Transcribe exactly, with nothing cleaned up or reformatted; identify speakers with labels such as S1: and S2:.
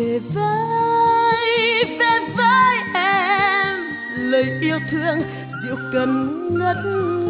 S1: về với về với em, lời yêu thương dịu cần ngất